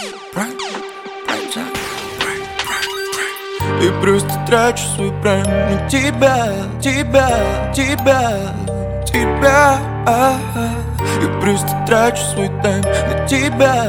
И просто трачу свой прайм на тебя. Я просто трачу свой тайм на тебя.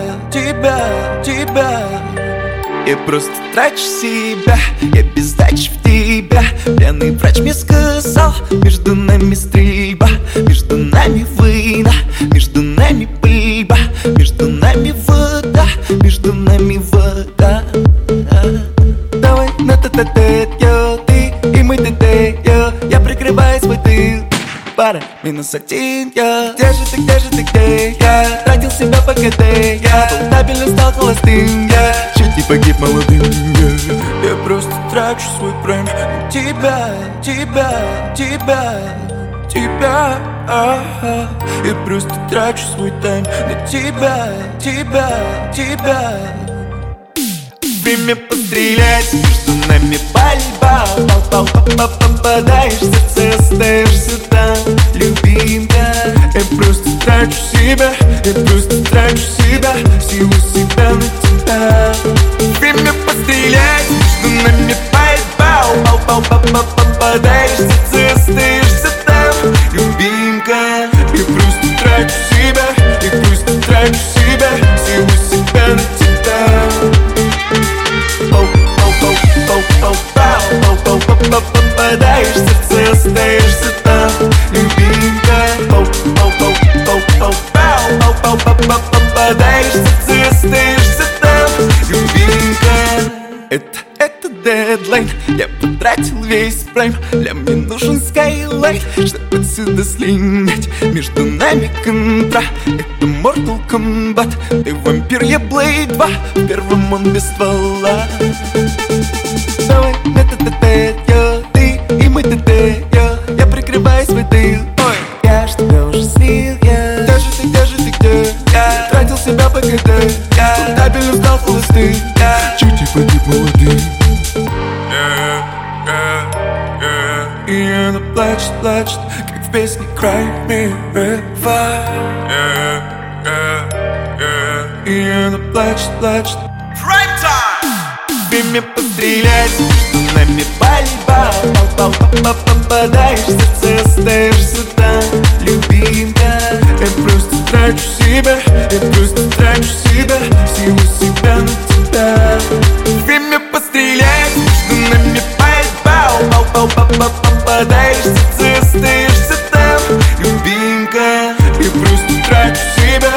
Я просто трачу себя, я без сдачи в тебя. Пьяный врач мне сказал, между нами стрельба, между нами война, между нами пыльба, между нами вода, между нами вода. Давай на тет-а-тет, йо, ты и мой тет, йо. Я прикрываю свой тыл, пара, -1, я. Где же ты, где я? Тратил себя по КД, я стабильно стал холостым, я чуть не погиб молодым, я. Я просто трачу свой прайм на тебя. Я просто трачу свой тайм на тебя. Время пострелять, между нами пальба. Попадаешь в сердце, остаешься там, любимка. Я просто трачу себя, силу себя на тебя. Время пострелять, между нами пальба. Попадаешь в сердце, остаешься там, любимка. Я просто трачу себя, силу себя на тебя. Попадаешь в сердце, остаешься там, любимка. Попадаешь в сердце, остаешься там, любимка. Это дедлайн, я потратил весь прайм. Для мне нужен скайлайт, чтобы отсюда слинять. Между нами контра, это Mortal Kombat. Ты вампир, я Blade 2, в первом он без ствола. Давай на тет-а-тет, йо, ты и мой тет, йо. Я прикрываю свой тыл, ой, я ж тебя уже слил, я. Где же ты, я тратил себя по КД, я стабильно стал холостым, я чуть не погиб молодым. И она плачет, как в песне Cry Me a River. И она плачет. Prime time! Время пострелять, между нами пальба. Попадаешь в сердце, остаешься там, любимка. Я просто трачу себя, силу себя на тебя. Время пострелять, между нами пальба. Попадаешь в сердце, остаешься там, любимка. Я просто трачу себя,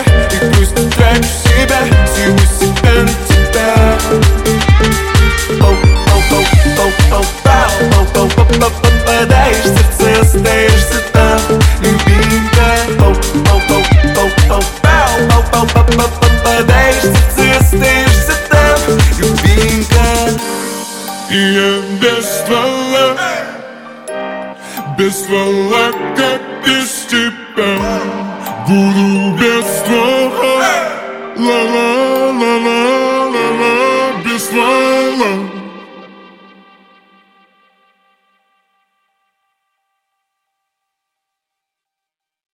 силу себя на тебя. Попадаешь в сердце, остаешься там, любимка. Попадаешь в сердце, остаешься там, любимка. И я без ствола, как без тебя. Буду без ствола, ла-ла.